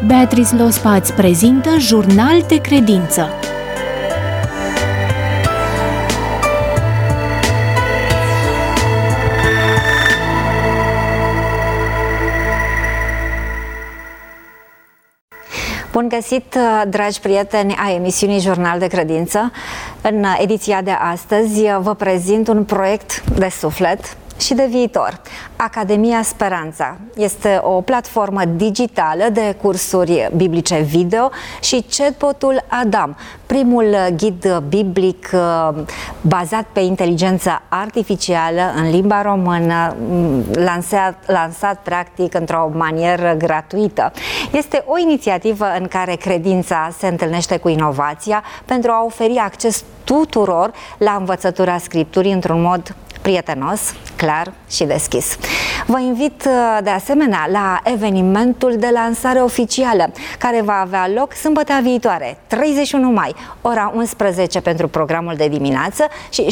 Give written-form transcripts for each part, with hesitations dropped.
Beatrice Lospa îți prezintă Jurnal de Credință. Bun găsit, dragi prieteni ai emisiunii Jurnal de Credință. În ediția de astăzi vă prezint un proiect de suflet și de viitor. Academia Speranța este o platformă digitală de cursuri biblice video și chatbotul Adam, primul ghid biblic bazat pe inteligență artificială în limba română, lansat practic într-o manieră gratuită. Este o inițiativă în care credința se întâlnește cu inovația pentru a oferi acces tuturor la învățătura Scripturii într-un mod prietenos, clar și deschis. Vă invit de asemenea la evenimentul de lansare oficială, care va avea loc sâmbătă viitoare, 31 mai, ora 11 pentru programul de dimineață și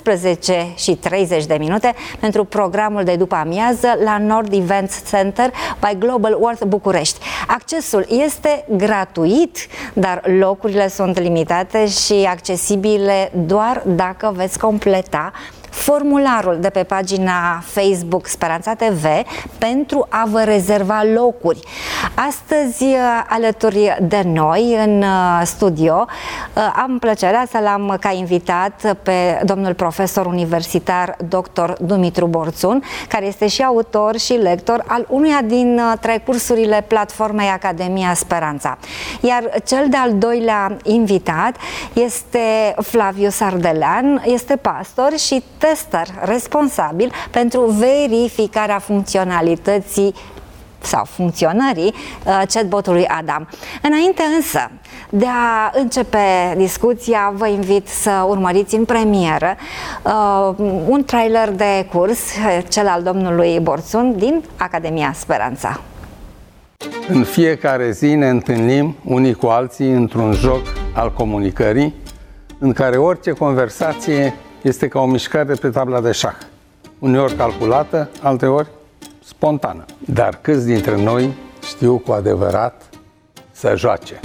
17:30 pentru programul de după amiază la Nord Events Center by Global World București. Accesul este gratuit, dar locurile sunt limitate și accesibile doar dacă veți completa formularul de pe pagina Facebook Speranța TV pentru a vă rezerva locuri. Astăzi, alături de noi în studio, am plăcerea să l-am ca invitat pe domnul profesor universitar dr. Dumitru Borțun, care este și autor și lector al unuia dintre cursurile platformei Academia Speranța. Iar cel de-al doilea invitat este Flavius Ardelean, este pastor și tester responsabil pentru verificarea funcționalității sau funcționării chatbotului Adam. Înainte însă de a începe discuția, vă invit să urmăriți în premieră un trailer de curs, cel al domnului Borțun din Academia Speranța. În fiecare zi ne întâlnim unii cu alții într-un joc al comunicării, în care orice conversație este ca o mișcare pe tabla de șah, uneori calculată, alteori spontană. Dar câți dintre noi știu cu adevărat să joace?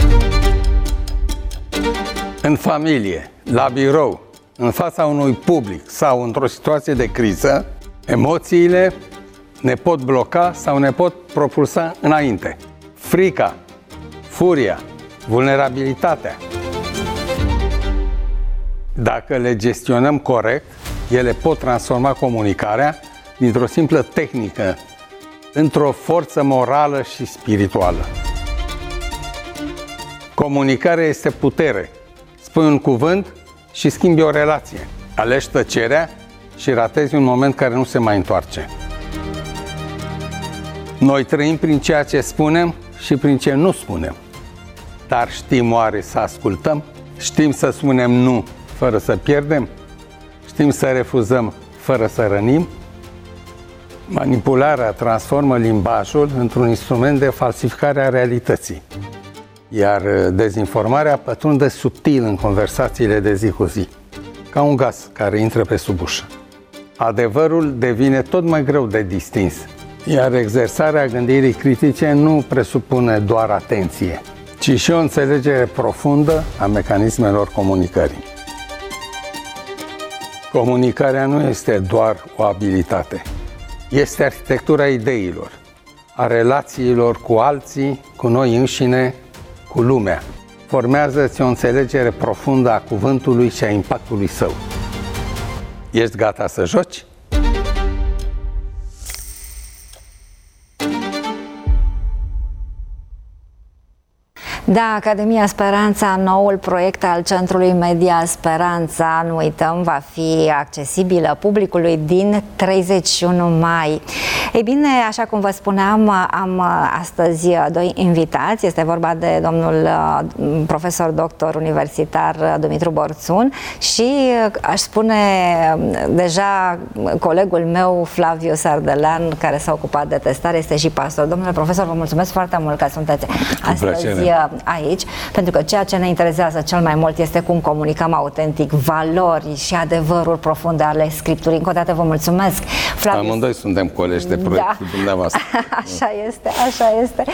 În familie, la birou, în fața unui public sau într-o situație de criză, emoțiile ne pot bloca sau ne pot propulsa înainte. Frica, furia, vulnerabilitatea. Dacă le gestionăm corect, ele pot transforma comunicarea dintr-o simplă tehnică într-o forță morală și spirituală. Comunicarea este putere. Spui un cuvânt și schimbi o relație. Alegi tăcerea și ratezi un moment care nu se mai întoarce. Noi trăim prin ceea ce spunem și prin ce nu spunem. Dar știm oare să ascultăm? Știm să spunem nu fără să pierdem? Știm să refuzăm fără să rănim? Manipularea transformă limbajul într-un instrument de falsificare a realității, iar dezinformarea pătrunde subtil în conversațiile de zi cu zi, ca un gaz care intră pe sub ușă. Adevărul devine tot mai greu de distins, iar exersarea gândirii critice nu presupune doar atenție, ci și o înțelegere profundă a mecanismelor comunicării. Comunicarea nu este doar o abilitate, este arhitectura ideilor, a relațiilor cu alții, cu noi înșine, cu lumea. Formează-ți o înțelegere profundă a cuvântului și a impactului său. Ești gata să joci? Da, Academia Speranța, noul proiect al Centrului Media Speranța, nu uităm, va fi accesibilă publicului din 31 mai. Ei bine, așa cum vă spuneam, am astăzi doi invitați. Este vorba de domnul profesor doctor universitar Dumitru Borțun și aș spune deja colegul meu Flavius Ardelean, care s-a ocupat de testare, este și pastor. Domnule profesor, vă mulțumesc foarte mult că sunteți astăzi aici, pentru că ceea ce ne interesează cel mai mult este cum comunicăm autentic valori și adevăruri profunde ale Scripturii. Încă o dată vă mulțumesc. Flavius... Amândoi suntem colegi de proiectul dumneavoastră. Așa este, așa este.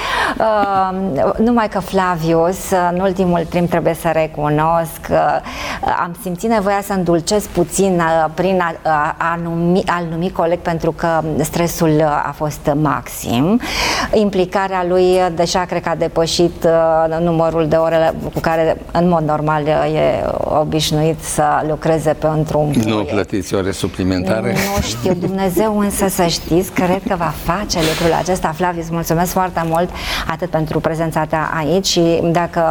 Numai că Flavius, în ultimul timp trebuie să recunosc, am simțit nevoia să îndulcesc puțin prin a-l numi coleg, pentru că stresul a fost maxim. Implicarea lui deja cred că a depășit numărul de ore cu care în mod normal e obișnuit să lucreze pentru un proiect. Nu plătiți ore suplimentare? Nu știu, Dumnezeu însă să știți, cred că va face lucrul acesta. Flavius, mulțumesc foarte mult atât pentru prezența ta aici și dacă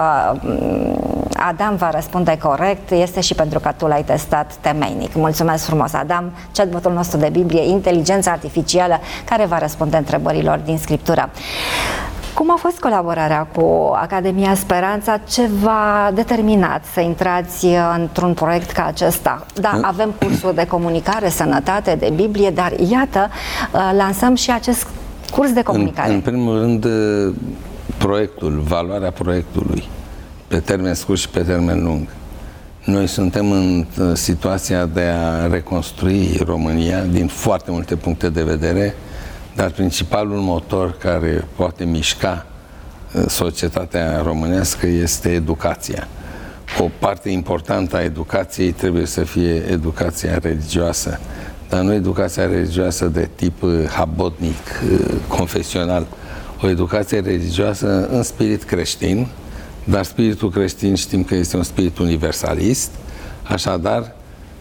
Adam va răspunde corect, este și pentru că tu l-ai testat temeinic. Mulțumesc frumos, Adam, chatbotul nostru de Biblie, inteligența artificială care va răspunde întrebărilor din Scriptură. Cum a fost colaborarea cu Academia Speranța? Ce v-a determinat să intrați într-un proiect ca acesta? Da, avem cursuri de comunicare, sănătate, de Biblie, dar iată, lansăm și acest curs de comunicare. În primul rând, proiectul, valoarea proiectului, pe termen scurt și pe termen lung. Noi suntem în situația de a reconstrui România din foarte multe puncte de vedere, dar principalul motor care poate mișca societatea românească este educația. O parte importantă a educației trebuie să fie educația religioasă, dar nu educația religioasă de tip habotnic, confesional, o educație religioasă în spirit creștin, dar spiritul creștin știm că este un spirit universalist, așadar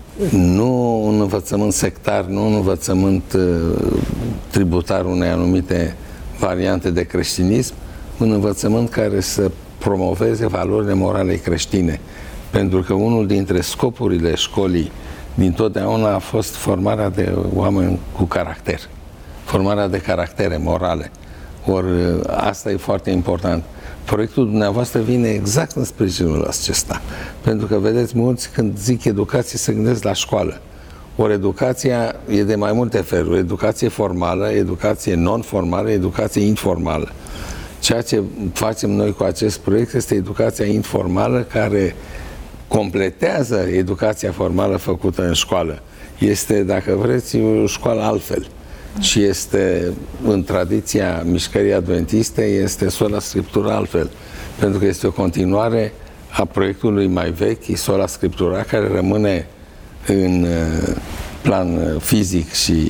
nu un învățământ sectar, nu un învățământ tributar unei anumite variante de creștinism, un învățământ care să promoveze valorile morale creștine. Pentru că unul dintre scopurile școlii dintotdeauna a fost formarea de oameni cu caracter, formarea de caractere morale. Ori asta e foarte important. Proiectul dumneavoastră vine exact în sprijinul acesta. Pentru că, vedeți, mulți când zic educație se gândesc la școală. Ori educația e de mai multe feluri. Educație formală, educație non-formală, educație informală. Ceea ce facem noi cu acest proiect este educația informală care completează educația formală făcută în școală. Este, dacă vreți, o școală altfel. Și este, în tradiția mișcării adventiste, este sola Scriptura altfel. Pentru că este o continuare a proiectului mai vechi, sola Scriptura, care rămâne în plan fizic și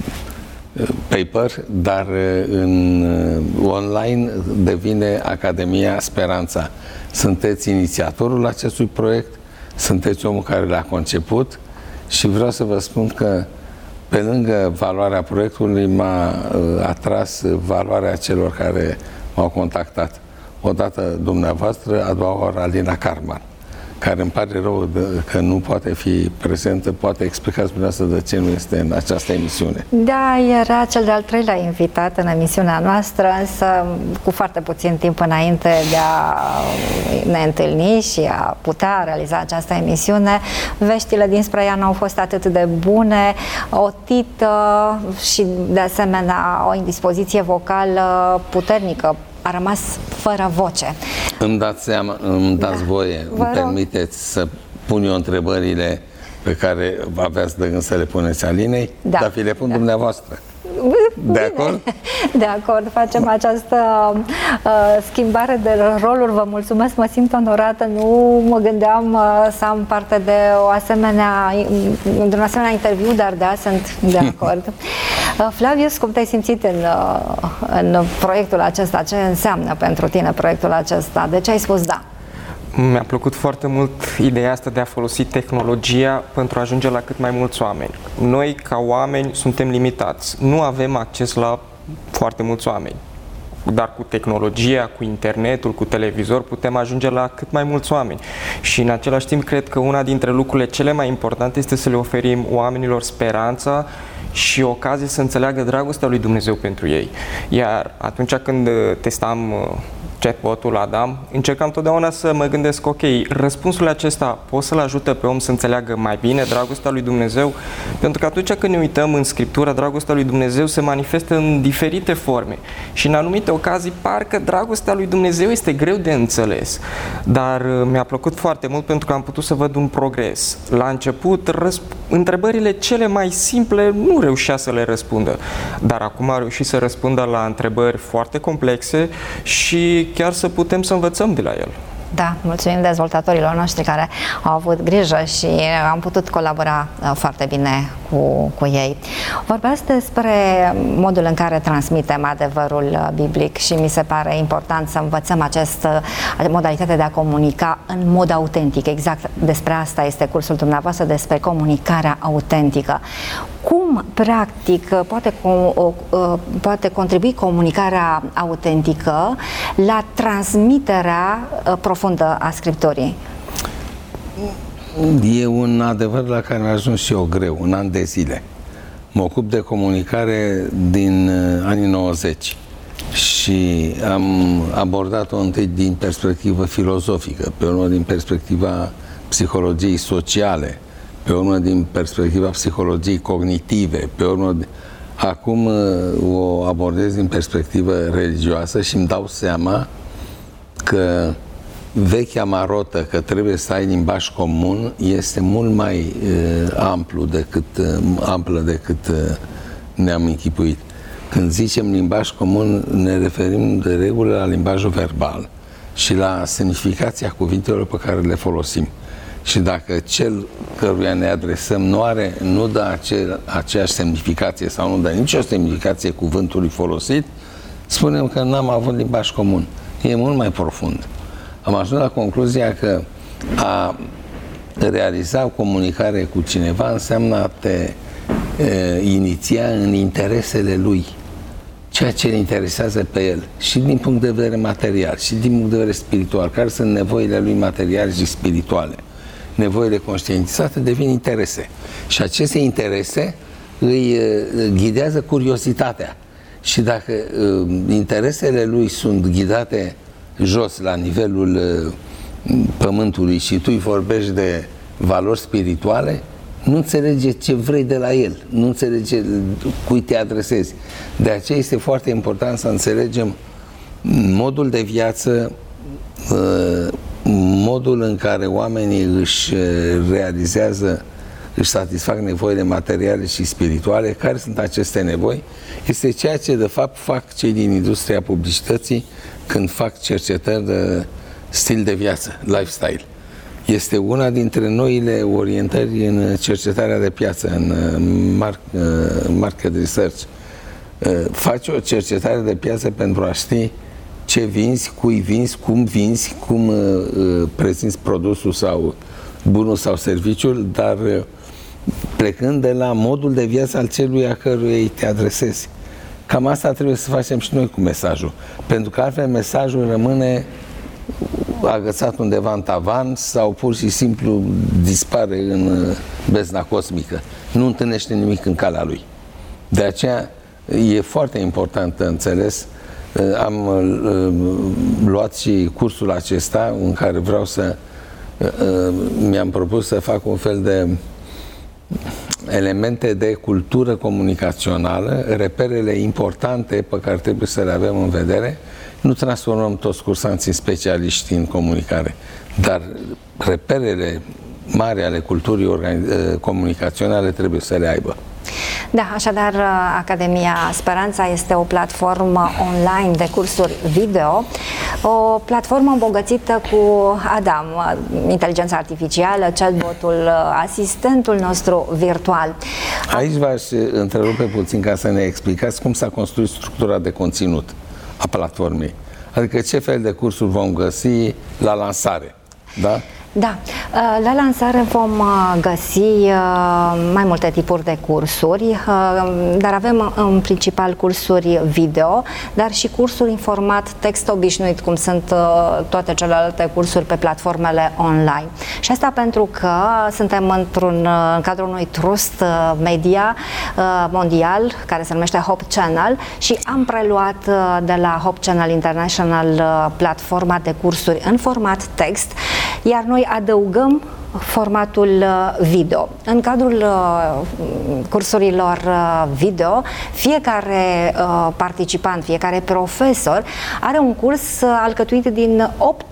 paper, dar în online devine Academia Speranța. Sunteți inițiatorul acestui proiect, sunteți omul care l-a conceput și vreau să vă spun că pe lângă valoarea proiectului m-a atras valoarea celor care m-au contactat. Odată dumneavoastră, a doua oară Alina Carman, care îmi pare rău că nu poate fi prezentă. Poate explicați dumneavoastră de ce nu este în această emisiune. Da, era cel de-al treilea invitat în emisiunea noastră, însă cu foarte puțin timp înainte de a ne întâlni și a putea realiza această emisiune, veștile dinspre ea nu au fost atât de bune, o tită și de asemenea o indispoziție vocală puternică. A rămas fără voce. Îmi dați voie, îmi permiteți să pun eu întrebările pe care aveați de gând să le puneți Alinei, dar vi le pun dumneavoastră. De acord? De acord, facem această schimbare de roluri. Vă mulțumesc, mă simt onorată. Nu mă gândeam să am parte de un asemenea interviu, dar da, sunt de acord. Flavius, cum te-ai simțit în proiectul acesta? Ce înseamnă pentru tine proiectul acesta? De ce ai spus da? Mi-a plăcut foarte mult ideea asta de a folosi tehnologia pentru a ajunge la cât mai mulți oameni. Noi, ca oameni, suntem limitați. Nu avem acces la foarte mulți oameni. Dar cu tehnologia, cu internetul, cu televizor, putem ajunge la cât mai mulți oameni. Și în același timp, cred că una dintre lucrurile cele mai importante este să le oferim oamenilor speranța și ocazie să înțeleagă dragostea lui Dumnezeu pentru ei. Iar atunci când testam chatbotul Adam, încercam totdeauna să mă gândesc, ok, răspunsul acesta pot să-l ajute pe om să înțeleagă mai bine dragostea lui Dumnezeu? Pentru că atunci când ne uităm în Scriptură, dragostea lui Dumnezeu se manifestă în diferite forme și în anumite ocazii parcă dragostea lui Dumnezeu este greu de înțeles. Dar mi-a plăcut foarte mult pentru că am putut să văd un progres. La început, întrebările cele mai simple nu reușea să le răspundă, dar acum a reușit să răspundă la întrebări foarte complexe și chiar să putem să învățăm de la el. Da, mulțumim dezvoltatorilor noștri care au avut grijă și am putut colabora foarte bine cu ei. Vorbeați despre modul în care transmitem adevărul biblic și mi se pare important să învățăm această modalitate de a comunica în mod autentic. Exact despre asta este cursul dumneavoastră, despre comunicarea autentică. Cum, practic, poate contribui comunicarea autentică la transmiterea profundă a Scripturii? E un adevăr la care am ajuns și eu greu, un an de zile. Mă ocup de comunicare din anii 90 și am abordat-o întâi din perspectivă filozofică, pe urmă din perspectiva psihologiei sociale, pe urmă din perspectiva psihologiei cognitive, pe urmă... Acum o abordez din perspectivă religioasă și îmi dau seama că vechea marotă că trebuie să ai limbaj comun este mult mai amplă decât ne-am închipuit. Când zicem limbaj comun, ne referim de regulă la limbajul verbal și la semnificația cuvintelor pe care le folosim. Și dacă cel căruia ne adresăm nu dă aceeași semnificație sau nu dă nicio semnificație cuvântului folosit, spunem că n-am avut limbaj comun. E mult mai profund. Am ajuns la concluzia că a realiza comunicare cu cineva înseamnă a te iniția în interesele lui, ceea ce îl interesează pe el, și din punct de vedere material, și din punct de vedere spiritual, care sunt nevoile lui materiale și spirituale. Nevoile conștientizate devin interese. Și aceste interese îi ghidează curiozitatea. Și dacă interesele lui sunt ghidate jos, la nivelul pământului, și tu îi vorbești de valori spirituale, nu înțelege ce vrei de la el, nu înțelege cui te adresezi. De aceea este foarte important să înțelegem modul de viață, modul în care oamenii își realizează, își satisfac nevoile materiale și spirituale. Care sunt aceste nevoi? Este ceea ce de fapt fac cei din industria publicității când fac cercetări de stil de viață, lifestyle. Este una dintre noile orientări în cercetarea de piață, în market research. Faci o cercetare de piață pentru a ști ce vinzi, cui vinzi, cum prezinți produsul sau bunul sau serviciul, dar plecând de la modul de viață al celuia căruia îi te adresezi. Cam asta trebuie să facem și noi cu mesajul, pentru că altfel mesajul rămâne agățat undeva în tavan sau pur și simplu dispare în bezna cosmică. Nu întâlnește nimic în calea lui. De aceea e foarte important de înțeles. Am luat și cursul acesta în care vreau să mi-am propus să fac un fel de elemente de cultură comunicațională, reperele importante pe care trebuie să le avem în vedere. Nu transformăm toți cursanții în specialiști în comunicare, dar reperele mari ale culturii comunicaționale trebuie să le aibă. Da, așadar, Academia Speranța este o platformă online de cursuri video, o platformă îmbogățită cu Adam, inteligența artificială, chatbotul, asistentul nostru virtual. Aici v-aș întrerupe puțin ca să ne explicați cum s-a construit structura de conținut a platformei. Adică ce fel de cursuri vom găsi la lansare, da? Da, la lansare vom găsi mai multe tipuri de cursuri, dar avem în principal cursuri video, dar și cursuri în format text obișnuit, cum sunt toate celelalte cursuri pe platformele online. Și asta pentru că suntem în cadrul unui trust media mondial care se numește Hope Channel și am preluat de la Hope Channel International platforma de cursuri în format text, iar noi adăugăm formatul video. În cadrul cursurilor video, fiecare participant, fiecare profesor are un curs alcătuit din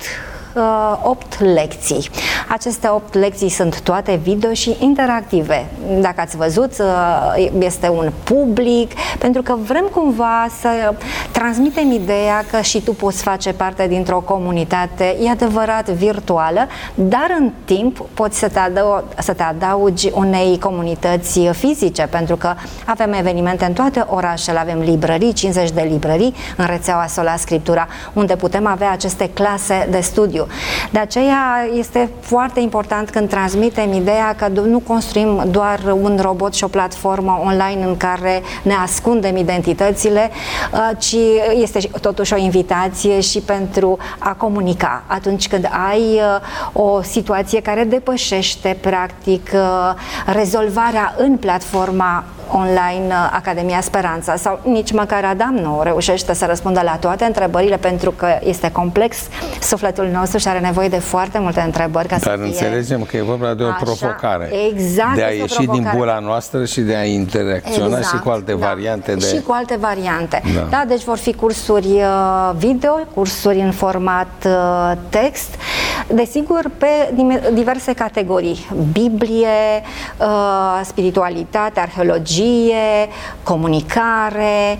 8 lecții. Aceste 8 lecții sunt toate video și interactive. Dacă ați văzut, este un public, pentru că vrem cumva să transmitem ideea că și tu poți face parte dintr-o comunitate, e adevărat, virtuală, dar în timp poți să te adaugi unei comunități fizice, pentru că avem evenimente în toate orașele, avem librării, 50 de librării în rețeaua Sola Scriptura, unde putem avea aceste clase de studiu. De aceea este foarte important când transmitem ideea că nu construim doar un robot și o platformă online în care ne ascundem identitățile, ci este totuși o invitație și pentru a comunica atunci când ai o situație care depășește practic rezolvarea în platforma online Academia Speranța, sau nici măcar Adam nu reușește să răspundă la toate întrebările, pentru că este complex sufletul nostru și are nevoie de foarte multe întrebări ca Dar să fie... înțelegem că e vorba de o provocare. Exact, de a ieși din bula noastră și de a interacționa și cu alte variante de... Și cu alte variante. Da. Da, deci vor fi cursuri video, cursuri în format text, desigur pe diverse categorii. Biblie, spiritualitate, arheologie, comunicare,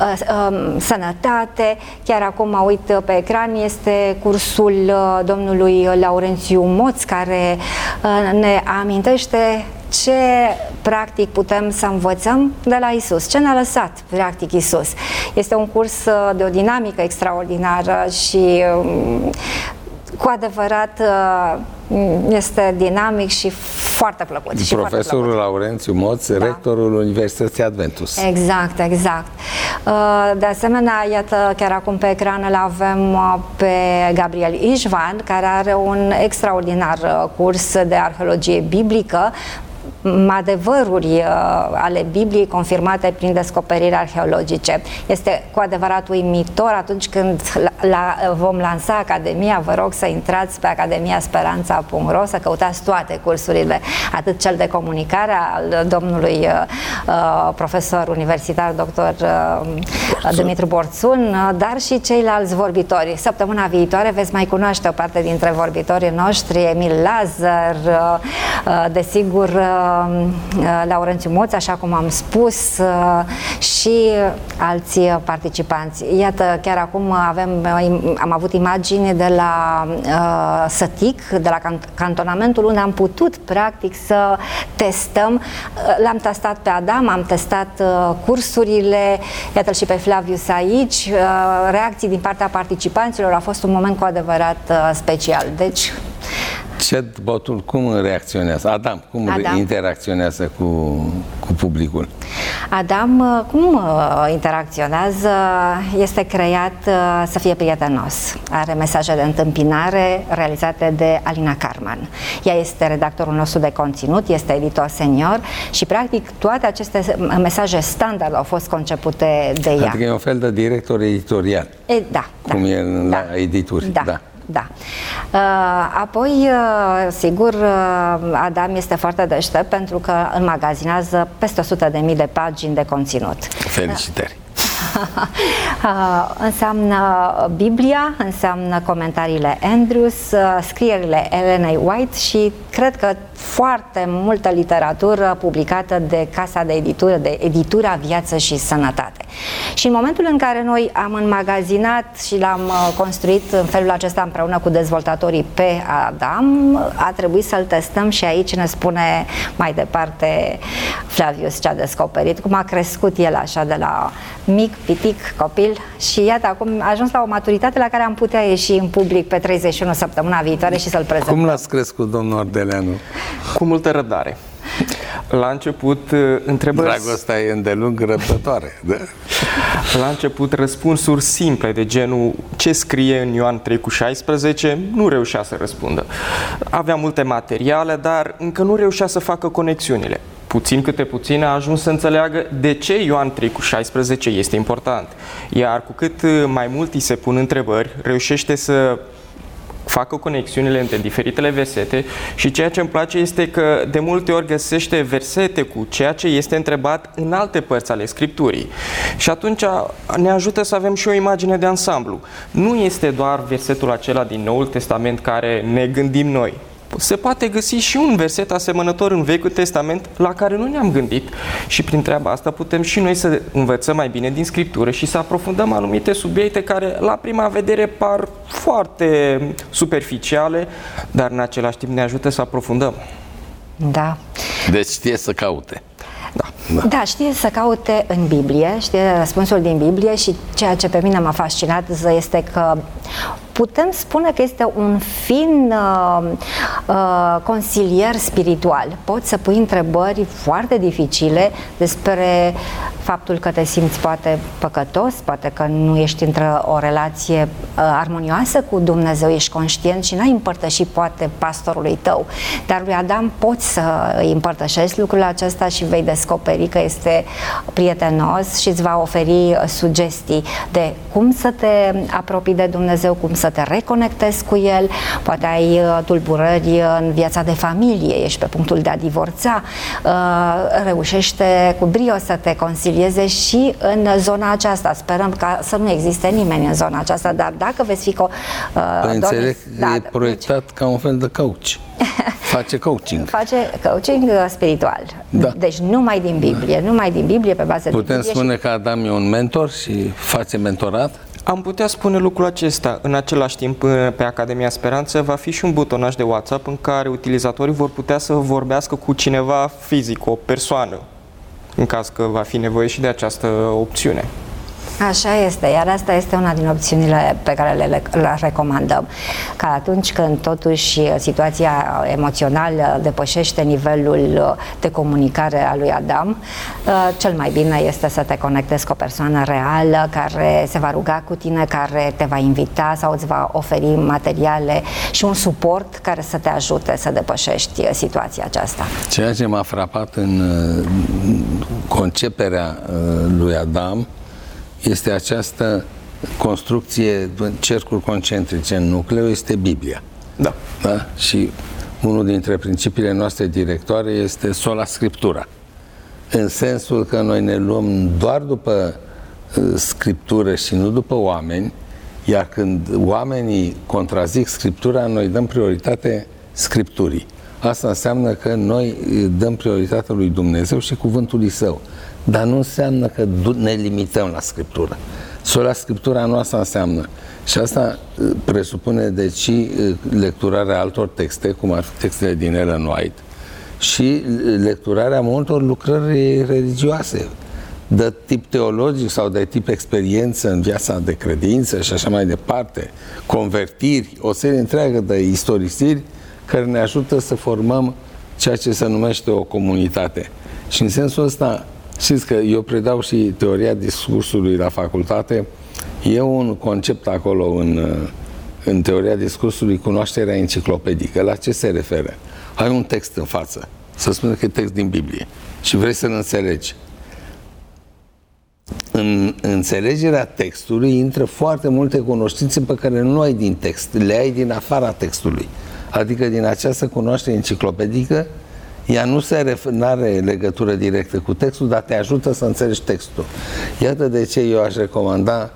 sănătate. Chiar acum mă uit pe ecran, este cursul domnului Laurențiu Moț, care ne amintește ce practic putem să învățăm de la Isus, ce ne-a lăsat practic Isus. Este un curs de o dinamică extraordinară și cu adevărat este dinamic și foarte plăcut. Profesorul Laurențiu Moț, da, rectorul Universității Adventus. Exact, exact. De asemenea, iată, chiar acum pe ecran îl avem pe Gabriel Ișvan, care are un extraordinar curs de arheologie biblică, adevăruri ale Bibliei confirmate prin descoperiri arheologice. Este cu adevărat uimitor atunci când vom lansa Academia. Vă rog să intrați pe academiasperanța.ro, să căutați toate cursurile, atât cel de comunicare al domnului profesor universitar dr. Dumitru Borțun, dar și ceilalți vorbitori. Săptămâna viitoare veți mai cunoaște o parte dintre vorbitorii noștri, Emil Lazar, desigur Laurențiu Moț, așa cum am spus, și alți participanți. Iată, chiar acum am avut imagini de la Sătic, de la cantonamentul, unde am putut practic să testăm. L-am testat pe Adam, am testat cursurile, iată-l și pe Flavius aici. Reacții din partea participanților, a fost un moment cu adevărat special. Deci Chatbotul cum reacționează? Adam, cum interacționează cu publicul? Adam, cum interacționează? Este creat să fie prietenos. Are mesaje de întâmpinare realizate de Alina Carman. Ea este redactorul nostru de conținut, este editor senior și practic toate aceste mesaje standard au fost concepute de ea. Adică e un fel de director editorial. Da. Cum e la edituri. Da. Apoi, sigur, Adam este foarte deștept pentru că înmagazinează peste 100.000 de pagini de conținut. Felicitări! Înseamnă Biblia, înseamnă comentariile Andrews, scrierile Elena White și cred că foarte multă literatură publicată de Casa de Editură, de Editura Viață și Sănătate. Și în momentul în care noi am înmagazinat și l-am construit în felul acesta împreună cu dezvoltatorii pe Adam, a trebuit să-l testăm și aici ne spune mai departe Flavius ce a descoperit, cum a crescut el așa de la mic, pitic, copil și iată acum a ajuns la o maturitate la care am putea ieși în public pe 31 săptămâna viitoare și să-l prezentăm. Cum l-ați crescut, domnul Ardeleanu? Cu multă răbdare. La început, întrebări... Dragostea e îndelung răbdătoare. Da? La început, răspunsuri simple de genul ce scrie în Ioan 3:16, nu reușea să răspundă. Avea multe materiale, dar încă nu reușea să facă conexiunile. Puțin câte puțin a ajuns să înțeleagă de ce Ioan 3:16 este important. Iar cu cât mai mult îi se pun întrebări, reușește să facă conexiunile între diferitele versete și ceea ce îmi place este că de multe ori găsește versete cu ceea ce este întrebat în alte părți ale Scripturii. Și atunci ne ajută să avem și o imagine de ansamblu. Nu este doar versetul acela din Noul Testament care ne gândim noi. Se poate găsi și un verset asemănător în Vechiul Testament la care nu ne-am gândit și prin treaba asta putem și noi să învățăm mai bine din Scriptură și să aprofundăm anumite subiecte care la prima vedere par foarte superficiale, dar în același timp ne ajută să aprofundăm. Da. Deci știe să caute. Da, știe să caute în Biblie, știe răspunsul din Biblie și ceea ce pe mine m-a fascinat este că putem spune că este un fin consilier spiritual. Poți să pui întrebări foarte dificile despre faptul că te simți poate păcătos, poate că nu ești într-o relație armonioasă cu Dumnezeu, ești conștient și n-ai împărtășit poate pastorului tău, dar lui Adam poți să îi împărtășești lucrul acesta și vei descoperi că este prietenos și îți va oferi sugestii de cum să te apropii de Dumnezeu, cum să te reconectezi cu El, poate ai tulburări în viața de familie, ești pe punctul de a divorța, reușește cu brio să te consilieze și în zona aceasta. Sperăm ca să nu existe nimeni în zona aceasta, dar dacă veți fi înțeleg că e proiectat ca un fel de coach. Face coaching. Face coaching spiritual. Da. Deci numai din Biblie, numai din Biblie pe bază de Biblie. Putem spune că Adam e un mentor și face mentorat? Am putea spune lucrul acesta. În același timp, pe Academia Speranță va fi și un butonaj de WhatsApp în care utilizatorii vor putea să vorbească cu cineva fizic, o persoană, în caz că va fi nevoie și de această opțiune. Așa este, iar asta este una din opțiunile pe care le recomandăm. Că atunci când totuși situația emoțională depășește nivelul de comunicare a lui Adam, cel mai bine este să te conectezi cu o persoană reală care se va ruga cu tine, care te va invita sau îți va oferi materiale și un suport care să te ajute să depășești situația aceasta. Ceea ce m-a frapat în conceperea lui Adam este această construcție, cercuri concentrice în nucleu, este Biblia. Da. Da? Și unul dintre principiile noastre directoare este sola Scriptura. În sensul că noi ne luăm doar după Scriptură și nu după oameni, iar când oamenii contrazic Scriptura, noi dăm prioritate Scripturii. Asta înseamnă că noi dăm prioritate lui Dumnezeu și cuvântului Său. Dar nu înseamnă că ne limităm la Scriptură. Sola Scriptura noastră înseamnă. Și asta presupune deci lecturarea altor texte, cum ar fi textele din Ellen White, și lecturarea multor lucrări religioase, de tip teologic sau de tip experiență în viața de credință și așa mai departe, convertiri, o serie întreagă de istorisiri care ne ajută să formăm ceea ce se numește o comunitate. Și în sensul ăsta, știți că eu predau și teoria discursului la facultate. E un concept acolo în teoria discursului, cunoașterea enciclopedică. La ce se referă? Ai un text în față, să spune că e text din Biblie și vrei să-l înțelegi. În înțelegerea textului intră foarte multe cunoștințe pe care nu ai din text, le ai din afara textului. Adică din această cunoaștere enciclopedică, ea nu are legătură directă cu textul, dar te ajută să înțelegi textul. Iată de ce eu aș recomanda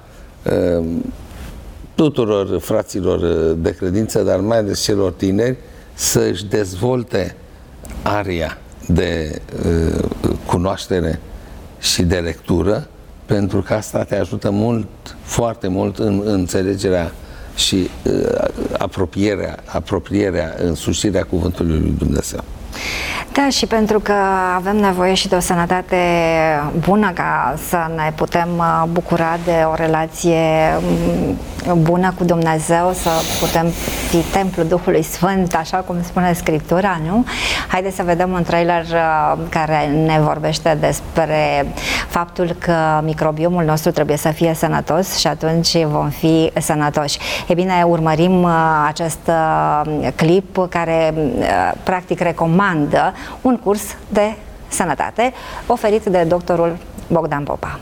tuturor fraților de credință, dar mai ales celor tineri, să își dezvolte aria de cunoaștere și de lectură pentru că asta te ajută mult, foarte mult în înțelegerea și apropierea, însușirea cuvântului lui Dumnezeu. Da, și pentru că avem nevoie și de o sănătate bună ca să ne putem bucura de o relație bună cu Dumnezeu, să putem fi templul Duhului Sfânt, așa cum spune Scriptura, nu? Haideți să vedem un trailer care ne vorbește despre faptul că microbiomul nostru trebuie să fie sănătos și atunci vom fi sănătoși. E bine, urmărim acest clip care practic recomandă un curs de sănătate oferit de doctorul Bogdan Popa.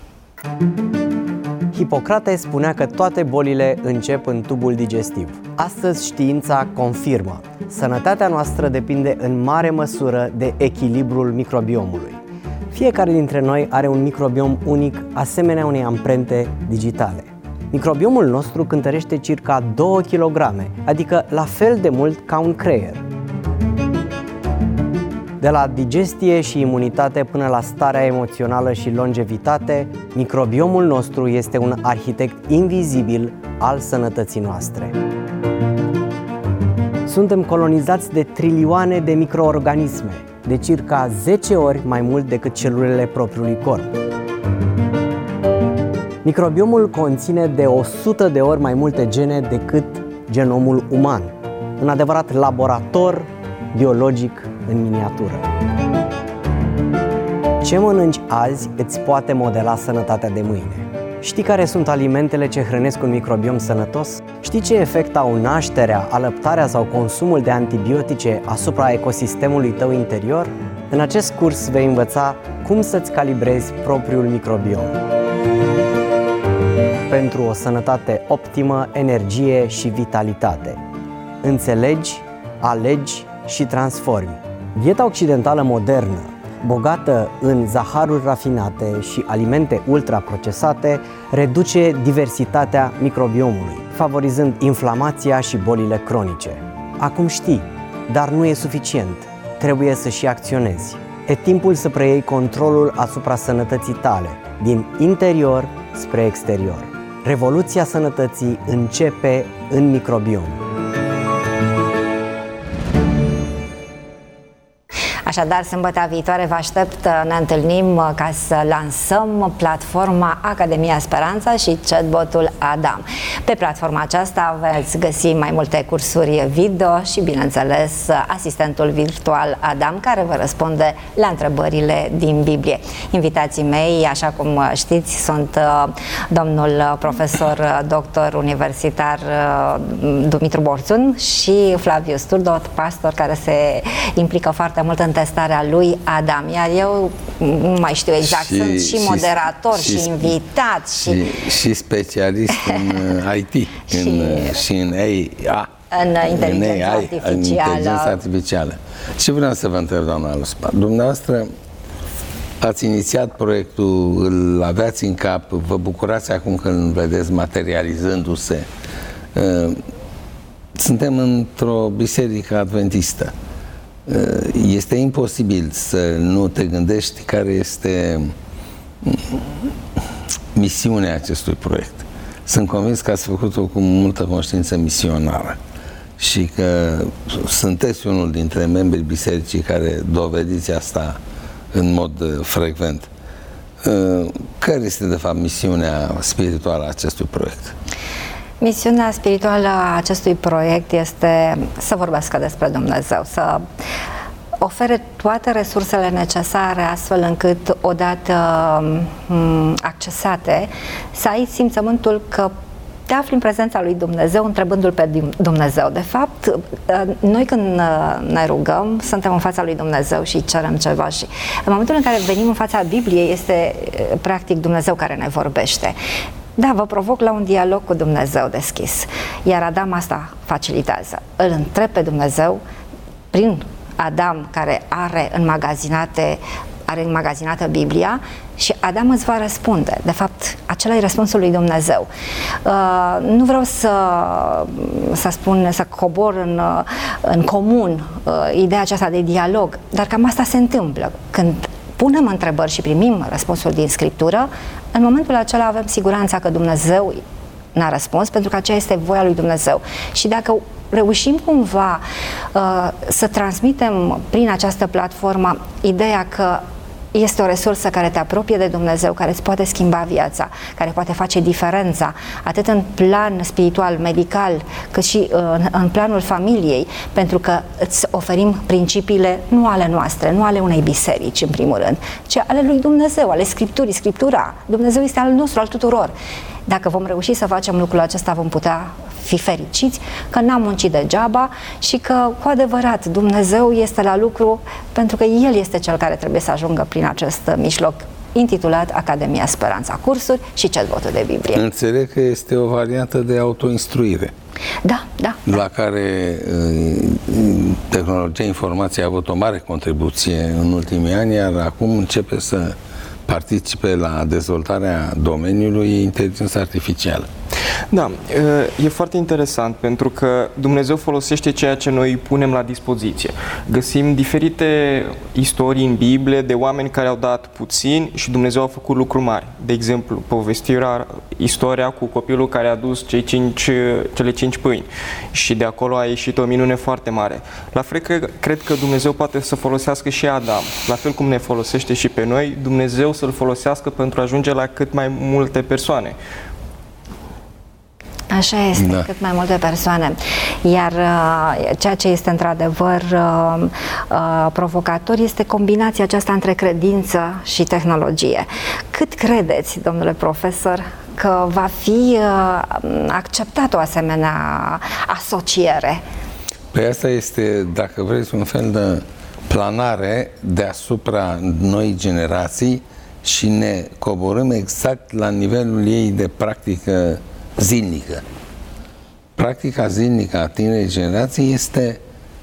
Hipocrate spunea că toate bolile încep în tubul digestiv. Astăzi știința confirmă. Sănătatea noastră depinde în mare măsură de echilibrul microbiomului. Fiecare dintre noi are un microbiom unic, asemenea unei amprente digitale. Microbiomul nostru cântărește circa 2 kg, adică la fel de mult ca un creier. De la digestie și imunitate până la starea emoțională și longevitate, microbiomul nostru este un arhitect invizibil al sănătății noastre. Suntem colonizați de trilioane de microorganisme, de circa 10 ori mai mult decât celulele propriului corp. Microbiomul conține de 100 de ori mai multe gene decât genomul uman, un adevărat laborator biologic în miniatură. Ce mănânci azi îți poate modela sănătatea de mâine. Știi care sunt alimentele ce hrănesc un microbiom sănătos? Știi ce efect au nașterea, alăptarea sau consumul de antibiotice asupra ecosistemului tău interior? În acest curs vei învăța cum să-ți calibrezi propriul microbiom pentru o sănătate optimă, energie și vitalitate. Înțelegi, alegi și transformi. Dieta occidentală modernă, bogată în zaharuri rafinate și alimente ultraprocesate, reduce diversitatea microbiomului, favorizând inflamația și bolile cronice. Acum știi, dar nu e suficient. Trebuie să și acționezi. E timpul să preiei controlul asupra sănătății tale, din interior spre exterior. Revoluția sănătății începe în microbiom. Așadar, sâmbătă viitoare vă aștept, ne întâlnim ca să lansăm platforma Academia Speranța și chatbotul Adam. Pe platforma aceasta veți găsi mai multe cursuri video și, bineînțeles, asistentul virtual Adam, care vă răspunde la întrebările din Biblie. Invitații mei, așa cum știți, sunt domnul profesor doctor universitar Dumitru Borțun și Flavius Turdo, pastor care se implică foarte mult în testarea lui Adam, iar eu nu mai știu exact, sunt și moderator și invitat și specialist în IT și în AI, în inteligența artificială. Și vreau să vă întreb, doamna Luspa, dumneavoastră ați inițiat proiectul, îl aveați în cap, vă bucurați acum că îl vedeți materializându-se. Suntem într-o biserică adventistă. Este imposibil să nu te gândești care este misiunea acestui proiect. Sunt convins că ați făcut-o cu multă conștiință misionară și că sunteți unul dintre membrii bisericii care dovediți asta în mod frecvent. Care este, de fapt, misiunea spirituală a acestui proiect? Misiunea spirituală a acestui proiect este să vorbească despre Dumnezeu, să ofere toate resursele necesare astfel încât, odată accesate, să ai simțământul că te afli în prezența lui Dumnezeu, întrebându-L pe Dumnezeu. De fapt, noi când ne rugăm, suntem în fața lui Dumnezeu și cerem ceva și în momentul în care venim în fața Bibliei, este practic Dumnezeu care ne vorbește. Da, vă provoc la un dialog cu Dumnezeu deschis. Iar Adam asta facilitează. Îl întreb pe Dumnezeu prin Adam, care are înmagazinată Biblia, și Adam îți va răspunde. De fapt, acela e răspunsul lui Dumnezeu. Nu vreau să spun, să cobor în comun ideea aceasta de dialog, dar cam asta se întâmplă. Când punem întrebări și primim răspunsuri din Scriptură, în momentul acela avem siguranța că Dumnezeu n-a răspuns, pentru că aceea este voia lui Dumnezeu. Și dacă reușim cumva să transmitem prin această platformă ideea că este o resursă care te apropie de Dumnezeu, care îți poate schimba viața, care poate face diferența, atât în plan spiritual, medical, cât și în planul familiei, pentru că îți oferim principiile nu ale noastre, nu ale unei biserici, în primul rând, ci ale lui Dumnezeu, ale Scripturii. Scriptura, Dumnezeu este al nostru, al tuturor. Dacă vom reuși să facem lucrul acesta, vom putea fi fericiți că n-am muncit degeaba și că, cu adevărat, Dumnezeu este la lucru, pentru că El este Cel care trebuie să ajungă prin acest mijloc intitulat Academia Speranța, cursuri și chatbot-ul de Biblie. Înțeleg că este o variantă de autoinstruire. Da. La care tehnologia informației a avut o mare contribuție în ultimii ani, iar acum începe să participe la dezvoltarea domeniului inteligența artificială. Da, e foarte interesant pentru că Dumnezeu folosește ceea ce noi îi punem la dispoziție. Găsim diferite istorii în Biblie de oameni care au dat puțin și Dumnezeu a făcut lucruri mari. De exemplu, istoria cu copilul care a adus cele 5 pâini și de acolo a ieșit o minune foarte mare. La fel cred că Dumnezeu poate să folosească și Adam, la fel cum ne folosește și pe noi, Dumnezeu să-l folosească pentru a ajunge la cât mai multe persoane. Așa este, cât mai multe persoane. Iar ceea ce este într-adevăr provocator este combinația aceasta între credință și tehnologie. Cât credeți, domnule profesor, că va fi acceptată o asemenea asociere? Păi asta este, dacă vreți, un fel de planare deasupra noi generații și ne coborâm exact la nivelul ei de practică zilnică. Practica zilnică a tinerei generații este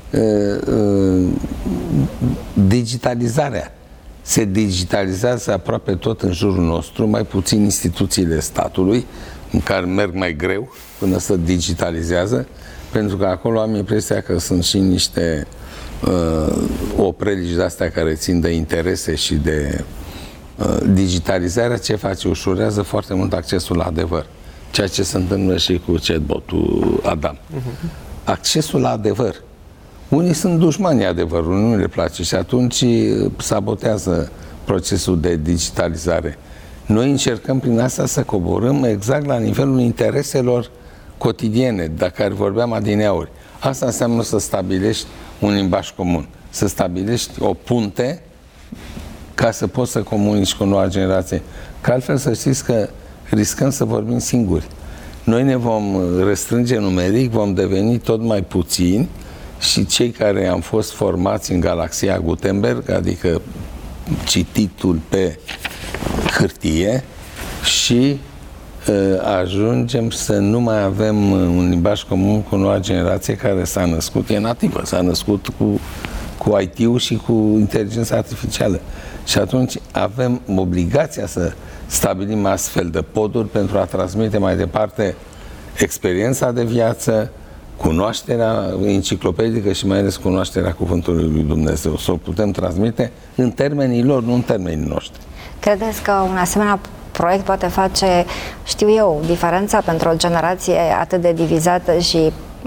digitalizarea. Se digitalizează aproape tot în jurul nostru, mai puțin instituțiile statului, în care merg mai greu până să digitalizează, pentru că acolo am impresia că sunt și niște oprelici de-astea care țin de interese și de digitalizarea. Ce face? Ușurează foarte mult accesul la adevăr. Ceea ce se întâmplă și cu chatbot-ul Adam. Accesul la adevăr. Unii sunt dușmanii adevărului, nu le place și atunci sabotează procesul de digitalizare. Noi încercăm prin asta să coborâm exact la nivelul intereselor cotidiene, de care vorbeam adineauri. Asta înseamnă să stabilești un limbaj comun, să stabilești o punte ca să poți să comunici cu noua generație. Că altfel să știți că riscăm să vorbim singuri. Noi ne vom restrânge numeric, vom deveni tot mai puțini și cei care am fost formați în galaxia Gutenberg, adică cititul pe hârtie, și ajungem să nu mai avem un limbaj comun cu noua generație care s-a născut, e nativă, s-a născut cu IT-ul și cu inteligența artificială. Și atunci avem obligația să stabilim astfel de poduri pentru a transmite mai departe experiența de viață, cunoașterea enciclopedică și mai ales cunoașterea Cuvântului lui Dumnezeu. Să o putem transmite în termenii lor, nu în termenii noștri. Credeți că un asemenea proiect poate face, știu eu, diferența pentru o generație atât de divizată și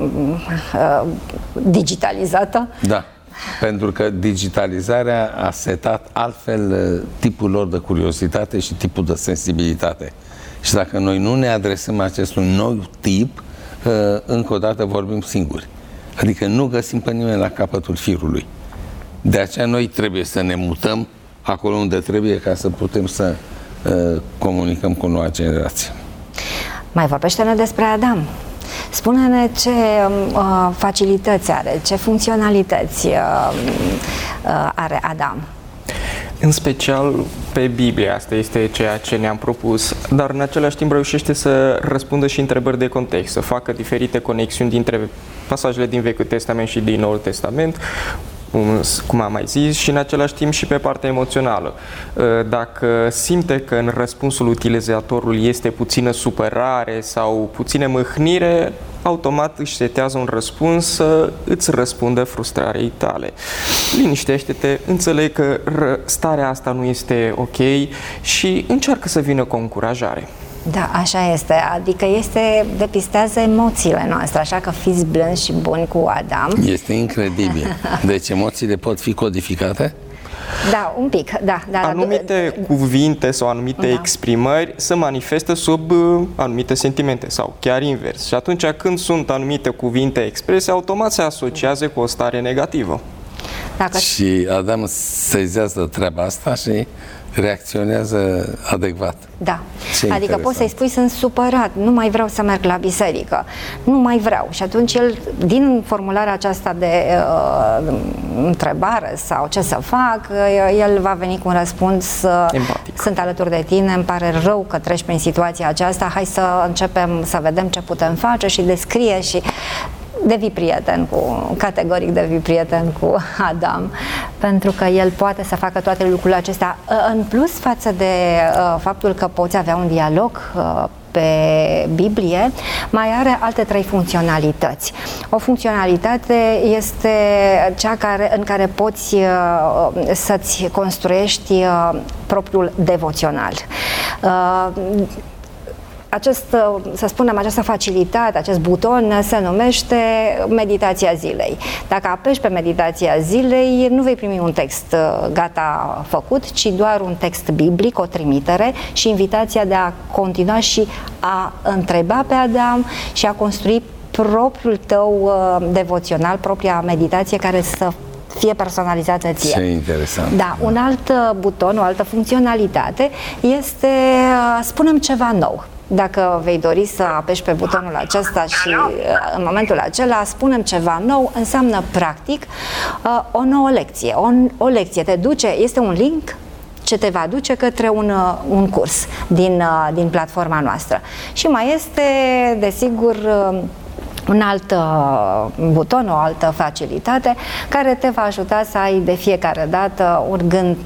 digitalizată? Da. Pentru că digitalizarea a setat altfel tipul lor de curiozitate și tipul de sensibilitate. Și dacă noi nu ne adresăm acestui nou tip, încă o dată vorbim singuri. Adică nu găsim pe nimeni la capătul firului. De aceea noi trebuie să ne mutăm acolo unde trebuie ca să putem să comunicăm cu noua generație. Mai vorbește-ne despre Adam. Spune-ne ce facilități are, ce funcționalități are Adam. În special pe Biblie, asta este ceea ce ne-am propus, dar în același timp reușește să răspundă și întrebări de context, să facă diferite conexiuni dintre pasajele din Vechiul Testament și din Noul Testament. cum am mai zis, și în același timp și pe partea emoțională. Dacă simte că în răspunsul utilizatorului este puțină supărare sau puțină mâhnire, automat își setează un răspuns să îți răspundă frustrării tale. Liniștește-te, înțeleg că starea asta nu este ok și încearcă să vină cu o încurajare. Da, așa este, adică depistează emoțiile noastre, așa că fiți blânzi și buni cu Adam. Este incredibil. Deci emoțiile pot fi codificate? Da, un pic, da. Anumite cuvinte sau anumite exprimări se manifestă sub anumite sentimente sau chiar invers. Și atunci când sunt anumite cuvinte exprese, automat se asociază cu o stare negativă. Și Adam sezează treaba asta și reacționează adecvat. Da, adică poți să-i spui sunt supărat, nu mai vreau să merg la biserică, nu mai vreau. Și atunci el, din formularea aceasta de întrebare sau ce să fac, el va veni cu un răspuns empatic. Sunt alături de tine, îmi pare rău că treci prin situația aceasta, hai să începem să vedem ce putem face și descrie și devii categoric devii prieten cu Adam, pentru că el poate să facă toate lucrurile acestea. În plus, față de faptul că poți avea un dialog pe Biblie, mai are alte 3 funcționalități. O funcționalitate este cea în care poți să-ți construiești propriul devoțional. Să spunem, această facilitate, acest buton se numește meditația zilei. Dacă apeși pe meditația zilei, nu vei primi un text gata făcut, ci doar un text biblic, o trimitere și invitația de a continua și a întreba pe Adam și a construi propriul tău devoțional, propria meditație care să fie personalizată ție. Ce interesant. Da, un alt buton, o altă funcționalitate este spune-mi ceva nou. Dacă vei dori să apeși pe butonul acesta și în momentul acela spune-mi ceva nou, înseamnă practic o nouă lecție. O lecție te duce, este un link ce te va duce către un curs din platforma noastră. Și mai este, desigur, un alt buton, o altă facilitate care te va ajuta să ai de fiecare dată un gând,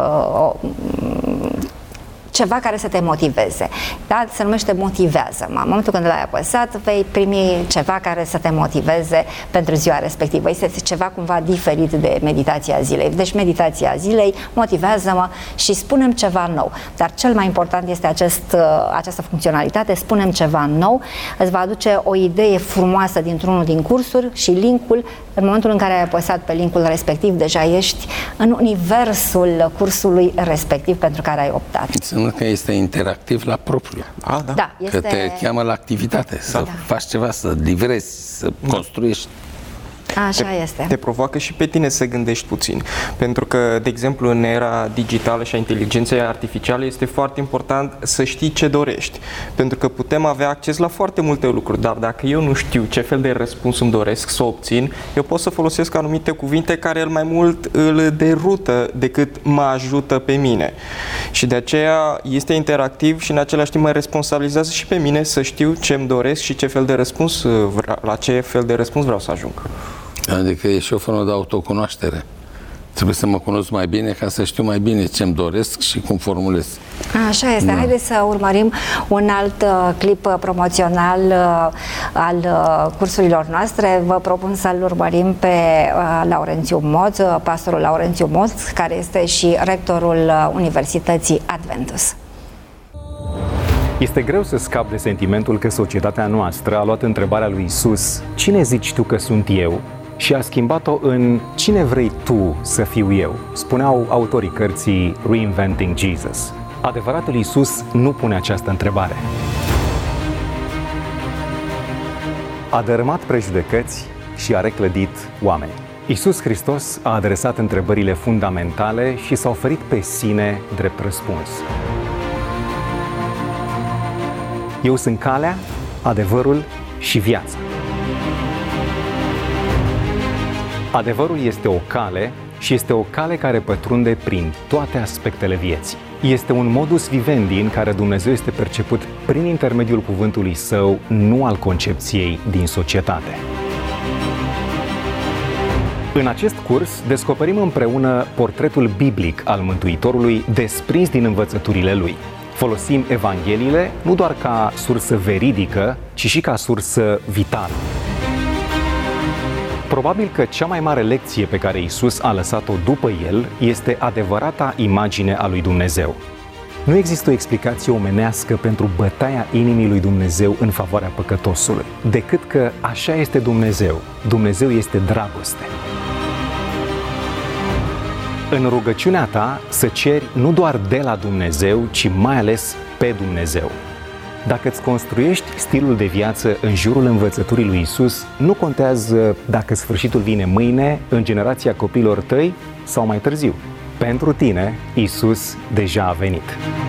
ceva care să te motiveze. Da? Se numește motivează. În momentul când l-ai apăsat, vei primi ceva care să te motiveze pentru ziua respectivă. Este ceva cumva diferit de meditația zilei. Deci meditația zilei, motivează-mă și spune-mi ceva nou. Dar cel mai important este această funcționalitate, spune-mi ceva nou, îți va aduce o idee frumoasă dintr-unul din cursuri și linkul, în momentul în care ai apăsat pe linkul respectiv, deja ești în universul cursului respectiv pentru care ai optat. Înseamnă că este interactiv la propriu. Da, că te cheamă la activitate, să faci ceva, să livrezi, să construiești. Așa este. Te provoacă și pe tine să gândești puțin. Pentru că, de exemplu, în era digitală și a inteligenței artificiale este foarte important să știi ce dorești. Pentru că putem avea acces la foarte multe lucruri, dar dacă eu nu știu ce fel de răspuns îmi doresc să obțin, eu pot să folosesc anumite cuvinte care mai mult îl derută decât mă ajută pe mine. Și de aceea este interactiv și în același timp mă responsabilizează și pe mine să știu ce îmi doresc și ce fel de răspuns, la ce fel de răspuns vreau să ajung. Adică e și o formă de autocunoaștere. Trebuie să mă cunosc mai bine ca să știu mai bine ce-mi doresc și cum formulez. Așa este. Haideți să urmărim un alt clip promoțional al cursurilor noastre. Vă propun să-l urmărim pe Laurențiu Moț, pastorul Laurențiu Moț, care este și rectorul Universității Adventus. Este greu să scapi de sentimentul că societatea noastră a luat întrebarea lui Isus, cine zici tu că sunt eu? Și a schimbat-o în cine vrei tu să fiu eu, spuneau autorii cărții Reinventing Jesus. Adevăratul Isus nu pune această întrebare. A dărâmat prejudecăți și a reclădit oameni. Isus Hristos a adresat întrebările fundamentale și s-a oferit pe sine drept răspuns. Eu sunt calea, adevărul și viața. Adevărul este o cale și este o cale care pătrunde prin toate aspectele vieții. Este un modus vivendi în care Dumnezeu este perceput prin intermediul cuvântului Său, nu al concepției din societate. În acest curs descoperim împreună portretul biblic al Mântuitorului desprins din învățăturile lui. Folosim Evangheliile nu doar ca sursă veridică, ci și ca sursă vitală. Probabil că cea mai mare lecție pe care Iisus a lăsat-o după el este adevărata imagine a lui Dumnezeu. Nu există o explicație omenească pentru bătaia inimii lui Dumnezeu în favoarea păcătosului, decât că așa este Dumnezeu. Dumnezeu este dragoste. În rugăciunea ta să ceri nu doar de la Dumnezeu, ci mai ales pe Dumnezeu. Dacă îți construiești stilul de viață în jurul învățăturii lui Iisus, nu contează dacă sfârșitul vine mâine, în generația copiilor tăi sau mai târziu. Pentru tine, Iisus deja a venit.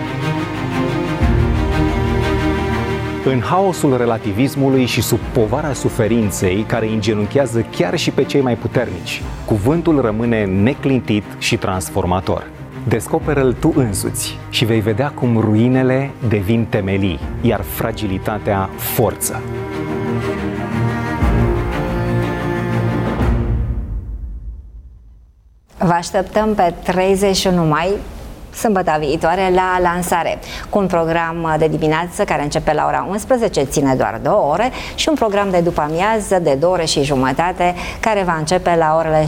În haosul relativismului și sub povara suferinței care îngenunchează chiar și pe cei mai puternici, cuvântul rămâne neclintit și transformator. Descoperă-l tu însuți și vei vedea cum ruinele devin temelii, iar fragilitatea forță. Vă așteptăm pe 31 mai, sâmbătă viitoare, la lansare, cu un program de dimineață care începe la ora 11, ține doar 2 ore, și un program de după amiază de 2 ore și jumătate, care va începe la orele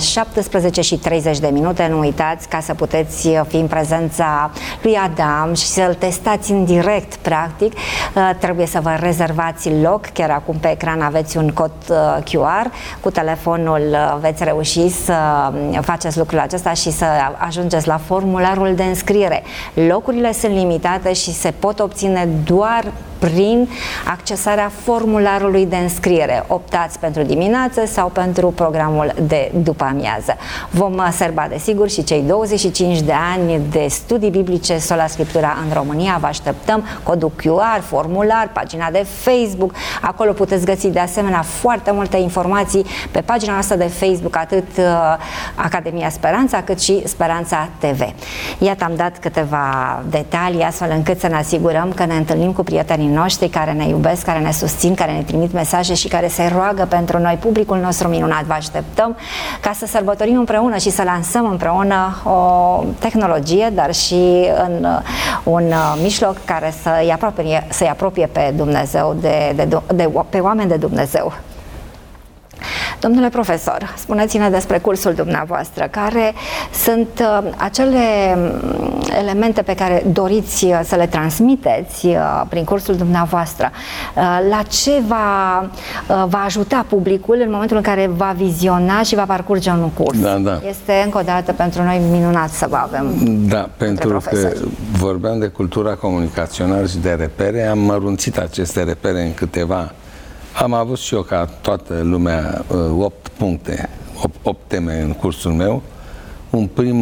17:30. Nu uitați, ca să puteți fi în prezența lui Adam și să-l testați în direct, practic, trebuie să vă rezervați loc. Chiar acum pe ecran aveți un cod QR, cu telefonul veți reuși să faceți lucrul acesta și să ajungeți la formularul de înscriere. Locurile sunt limitate și se pot obține doar prin accesarea formularului de înscriere. Optați pentru dimineață sau pentru programul de după amiază. Vom sărba, desigur, și cei 25 de ani de studii biblice Sola Scriptura în România. Vă așteptăm. Codul QR, formular, pagina de Facebook. Acolo puteți găsi de asemenea foarte multe informații pe pagina noastră de Facebook, atât Academia Speranța, cât și Speranța TV. Iată, am dat câteva detalii astfel încât să ne asigurăm că ne întâlnim cu prietenii noștri care ne iubesc, care ne susțin, care ne trimit mesaje și care se roagă pentru noi, publicul nostru minunat. Vă așteptăm ca să sărbătorim împreună și să lansăm împreună o tehnologie, dar și în un mijloc care să-i apropie pe Dumnezeu, pe oameni de Dumnezeu. Domnule profesor, spuneți-ne despre cursul dumneavoastră, care sunt acele elemente pe care doriți să le transmiteți prin cursul dumneavoastră. La ce va ajuta publicul în momentul în care va viziona și va parcurge un curs? Da. Este încă o dată pentru noi minunat să vă avem. Da, pentru că vorbeam de cultura comunicațională și de repere, am mărunțit aceste repere în câteva. Am avut și eu, ca toată lumea, 8 puncte, 8 teme în cursul meu. Un prim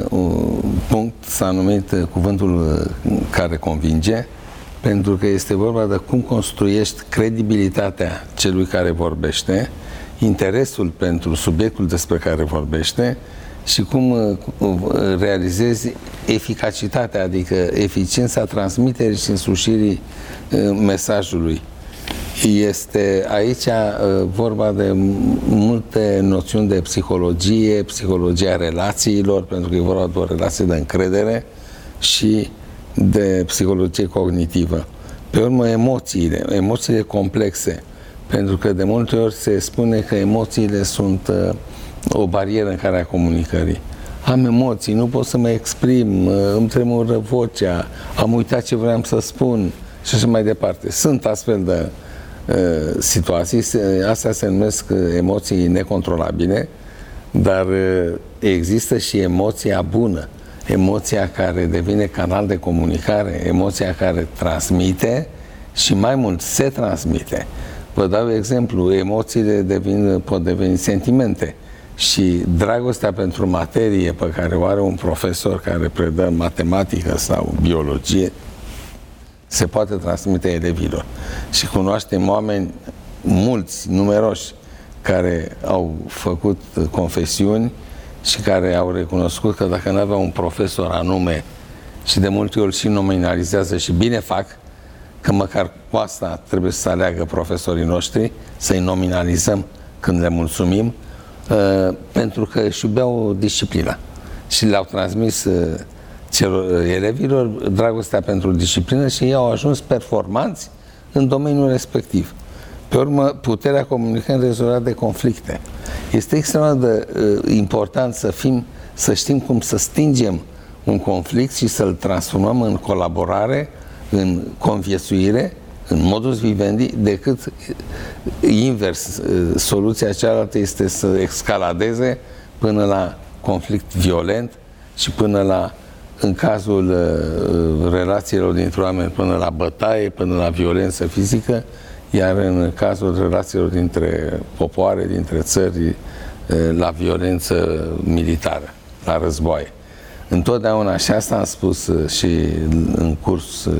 punct s-a numit cuvântul care convinge, pentru că este vorba de cum construiești credibilitatea celui care vorbește, interesul pentru subiectul despre care vorbește și cum realizezi eficacitatea, adică eficiența transmiterii și însușirii mesajului. Este aici vorba de multe noțiuni de psihologie, psihologia relațiilor, pentru că e vorba de o relație de încredere, și de psihologie cognitivă. Pe urmă, emoțiile complexe, pentru că de multe ori se spune că emoțiile sunt o barieră în calea comunicării. Am emoții, nu pot să mă exprim, îmi tremură vocea, am uitat ce vreau să spun și așa mai departe. Sunt astfel de situații, astea se numesc emoții necontrolabile, dar există și emoția bună, emoția care devine canal de comunicare, emoția care transmite și mai mult se transmite. Vă dau exemplu, emoțiile pot deveni sentimente și dragostea pentru materie pe care o are un profesor care predă matematică sau biologie se poate transmite elevilor. Și cunoaștem oameni mulți, numeroși, care au făcut confesiuni și care au recunoscut că dacă nu aveau un profesor anume, și de multe ori și nominalizează și bine fac, că măcar cu asta trebuie să aleagă profesorii noștri, să-i nominalizăm când le mulțumim, pentru că își iubeau disciplina și le-au transmis elevilor dragostea pentru disciplină și ei au ajuns performanți în domeniul respectiv. Pe urmă, puterea comunicării în rezolvarea de conflicte. Este extrem de important să știm cum să stingem un conflict și să-l transformăm în colaborare, în conviețuire, în modus vivendi, decât invers. Soluția cealaltă este să escaladeze până la conflict violent și până la, în cazul relațiilor dintre oameni, până la bătaie, până la violență fizică, iar în cazul relațiilor dintre popoare, dintre țări, la violență militară, la războaie. Întotdeauna, și asta am spus și în curs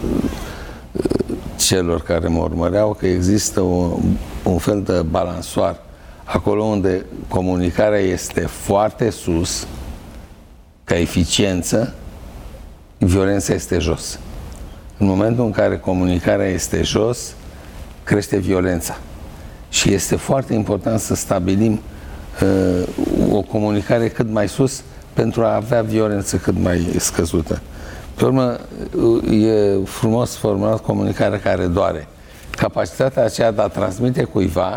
celor care mă urmăreau, că există un fel de balansoar acolo unde comunicarea este foarte sus, ca eficiență, violența este jos. În momentul în care comunicarea este jos, crește violența. Și este foarte important să stabilim o comunicare cât mai sus pentru a avea violență cât mai scăzută. Pe urmă, e frumos formulat comunicarea care doare. Capacitatea aceea de a transmite cuiva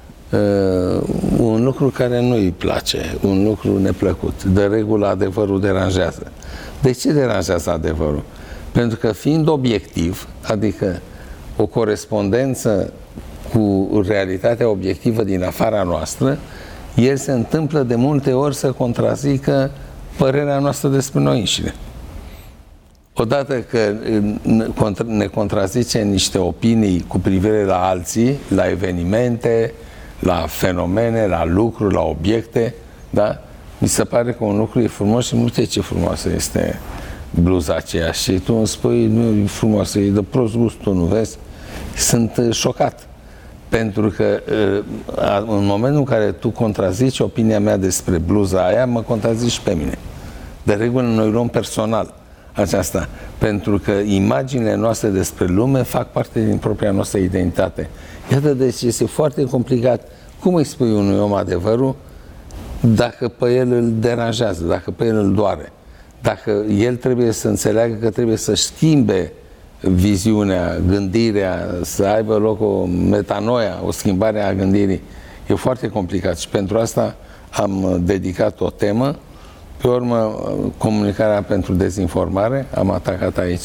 un lucru care nu îi place, un lucru neplăcut. De regulă, adevărul deranjează. De ce deranjează adevărul? Pentru că fiind obiectiv, adică o corespondență cu realitatea obiectivă din afara noastră, el se întâmplă de multe ori să contrazică părerea noastră despre noi înșine. Odată că ne contrazice niște opinii cu privire la alții, la evenimente, la fenomene, la lucruri, la obiecte, da? Mi se pare că un lucru e frumos și nu știu ce frumoasă este bluza aceea. Și tu îmi spui, nu e frumoasă, e de prost gust, tu nu vezi? Sunt șocat. Pentru că în momentul în care tu contrazici opinia mea despre bluza aia, mă contrazici pe mine. De regulă noi luăm personal aceasta, pentru că imaginile noastre despre lume fac parte din propria noastră identitate. Iată, deci este foarte complicat cum îi spui unui om adevărul dacă pe el îl deranjează, dacă pe el îl doare, dacă el trebuie să înțeleagă că trebuie să-și schimbe viziunea, gândirea, să aibă loc o metanoia, o schimbare a gândirii. E foarte complicat și pentru asta am dedicat o temă. Pe urmă, comunicarea pentru dezinformare. Am atacat aici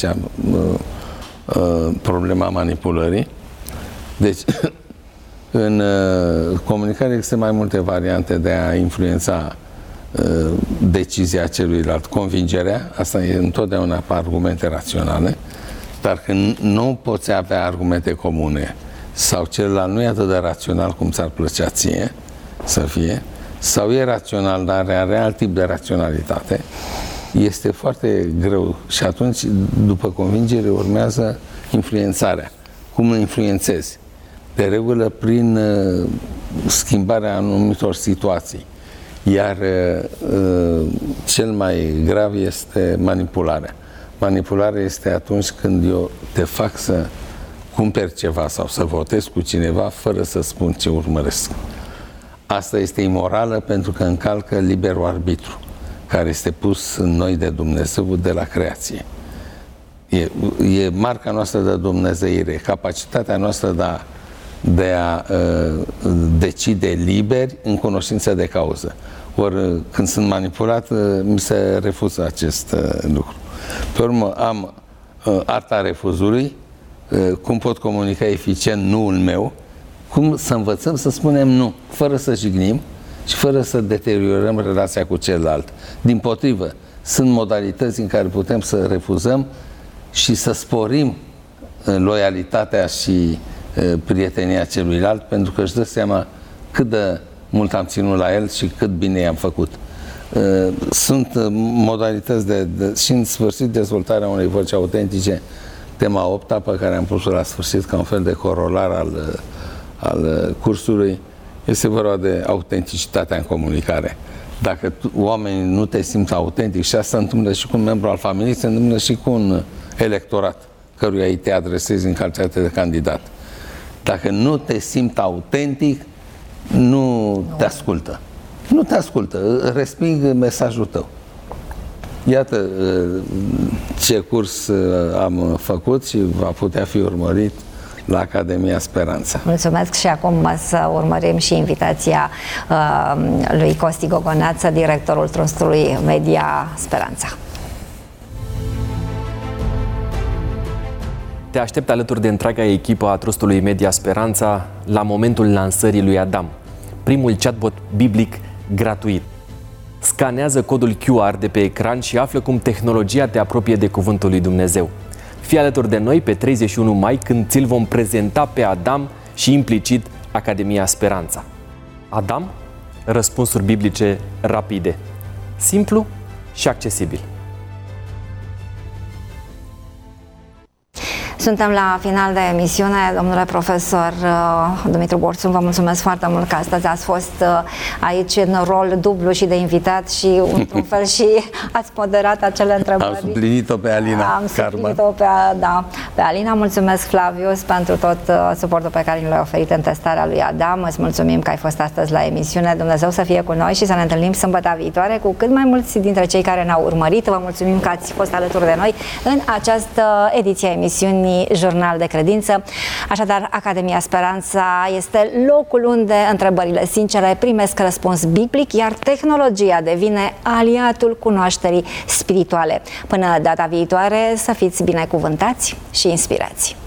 problema manipulării. Deci, în comunicare există mai multe variante de a influența decizia celuilalt. Convingerea, asta e întotdeauna pe argumente raționale, dar când nu poți avea argumente comune sau celălalt nu e atât de rațional cum ți-ar plăcea ție să fie, sau e rațional, dar are alt tip de raționalitate, este foarte greu. Și atunci, după convingere, urmează influențarea. Cum îl influențezi? De regulă prin schimbarea anumitor situații. Iar cel mai grav este manipularea. Manipularea este atunci când eu te fac să cumperi ceva sau să votez cu cineva fără să spun ce urmăresc. Asta este imorală pentru că încalcă liberul arbitru, care este pus în noi de Dumnezeu de la creație. E marca noastră de dumnezeire, capacitatea noastră de a decide liberi în cunoștință de cauză. Ori când sunt manipulat, mi se refuză acest lucru. Pe urmă am arta refuzului, cum pot comunica eficient nu-ul meu, cum să învățăm să spunem nu, fără să jignim și fără să deteriorăm relația cu celălalt. Dimpotrivă, sunt modalități în care putem să refuzăm și să sporim loialitatea și prietenia celuilalt, pentru că își dă seama cât de mult am ținut la el și cât bine i-am făcut. Sunt modalități și în sfârșit dezvoltarea unei voci autentice, tema 8-a pe care am pus-o la sfârșit ca un fel de corolar al cursului, este vorba de autenticitatea în comunicare. Dacă oamenii nu te simt autentic, și asta se întâmplă și cu un membru al familiei, se întâmplă și cu un electorat căruia îi te adresezi în calitate de candidat. Dacă nu te simți autentic, nu te ascultă. nu te ascultă, resping mesajul tău. Iată ce curs am făcut și va putea fi urmărit la Academia Speranța. Mulțumesc și acum să urmărim și invitația lui Costi Gogoneață, directorul Trustului Media Speranța. Te aștept alături de întreaga echipă a Trustului Media Speranța la momentul lansării lui Adam, primul chatbot biblic gratuit. Scanează codul QR de pe ecran și află cum tehnologia te apropie de Cuvântul lui Dumnezeu. Fii alături de noi pe 31 mai, când ți-l vom prezenta pe Adam și implicit Academia Speranța. Adam? Răspunsuri biblice rapide, simplu și accesibil. Suntem la final de emisiune. Domnule profesor Dumitru Borțun, vă mulțumesc foarte mult că astăzi ați fost aici în rol dublu și de invitat și într-un fel și ați moderat acele întrebări. Am suplinit-o pe Alina. Am suplinit-o pe Alina. Mulțumesc, Flavius, pentru tot suportul pe care l-ai oferit în testarea lui Adam. Îți mulțumim că ai fost astăzi la emisiune. Dumnezeu să fie cu noi și să ne întâlnim sâmbătă viitoare cu cât mai mulți dintre cei care ne-au urmărit. Vă mulțumim că ați fost alături de noi în această ediție a emisiunii Jurnal de Credință. Așadar, Academia Speranța este locul unde întrebările sincere primesc răspuns biblic, iar tehnologia devine aliatul cunoașterii spirituale. Până data viitoare, să fiți binecuvântați și inspirați!